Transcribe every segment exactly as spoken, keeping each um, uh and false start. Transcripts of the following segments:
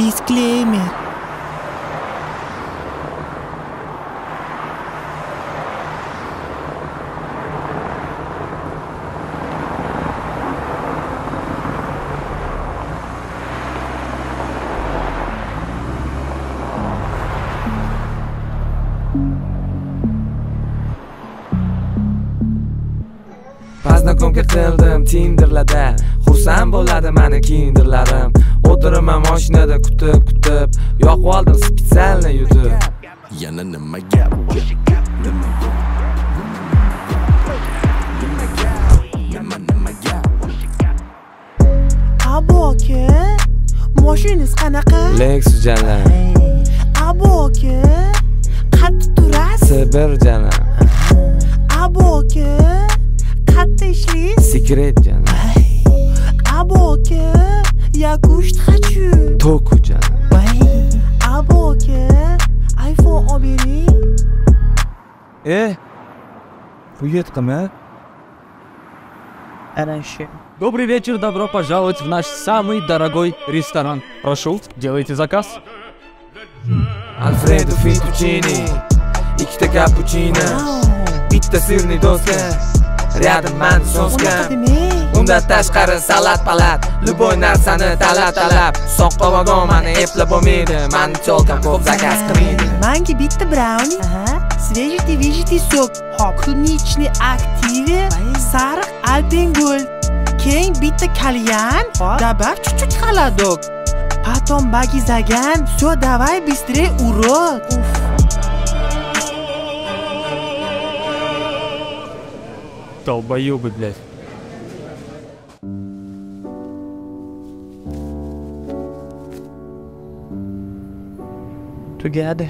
Disclaimer. Pazna konka qildim Tinderlarda, xursand bo'ladi mani kinderlarim. O'tiraman mashinada kutib kutib, yoqib oldim spitsalni yutib. Yana nima gap? Nima gap? Abo aka, mashinangiz qanaqa? Lexus jalan, Abo aka, qayerda turasiz? Sibir jalan, Abo aka, qayerda ishlaysiz? Secret jalan, Abo aka, я кушать хочу. Toku jalan. Abo aka, iPhone olib bering. Э, приветками. Хорошо. Добрый вечер, добро пожаловать в наш самый дорогой ресторан. Прошу, делайте заказ. Alfredo fettuccine, ikkita cappuccino, bitta sirli doska, rядом mani soska. Undan tashqari salat palat, любой narsani talab talab. Soqqomagon mani eplab bo'lmaydi, mani cholkam ko'p zakaz qilmaydi. Menga bitta brownie, свежий вижитый сок, клубничный активе, sariq alpengul, keyin bitta kalyan, добавь чуть-чуть холодок. Потом багизаган, все, давай быстрее, урод. Долбоёбы, блядь. Together.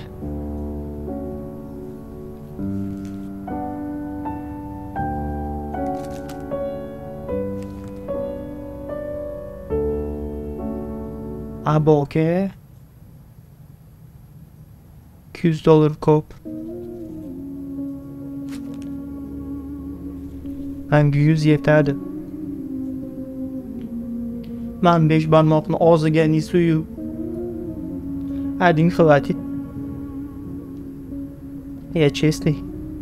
Abo aka, ikki yuz dollar ko'p. Menga yuz yetadi. Men besh barmoqni og'ziga nisuyu. Один хватит. Я честный.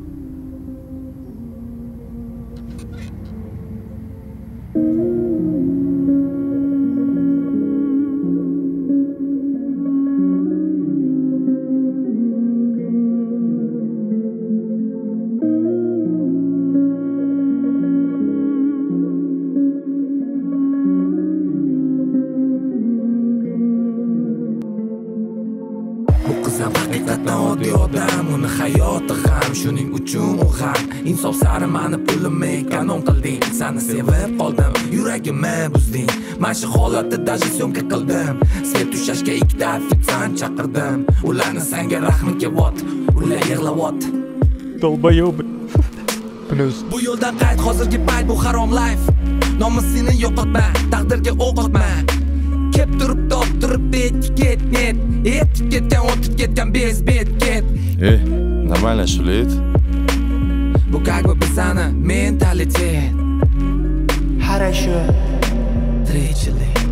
Haqiqatan oddiy odam, uni hayoti ham, shuning uchun u ham insof sari mani pulimni kanon qilding. Seni sevib qoldim, yuragimni buzding. Men shu holatda даже syomka qildim. Svet tushashga ikkita ofitsiant chaqirdim. Ularni senga rahmim kelyapot, ular yig'layapot. Долбоёбы. Плюс. Bu yo'ldan qayt, hozirgi payt bu harom life. Nomusingni yo'qotma, taqdirga o'q otma. Kep turib top turib bet ket net. Etib ketgan o'tib ketgan bez bet ket. Эй, нормально шулит? Bu как бы bizani mentalitet. Хорошо. Tirikchilik.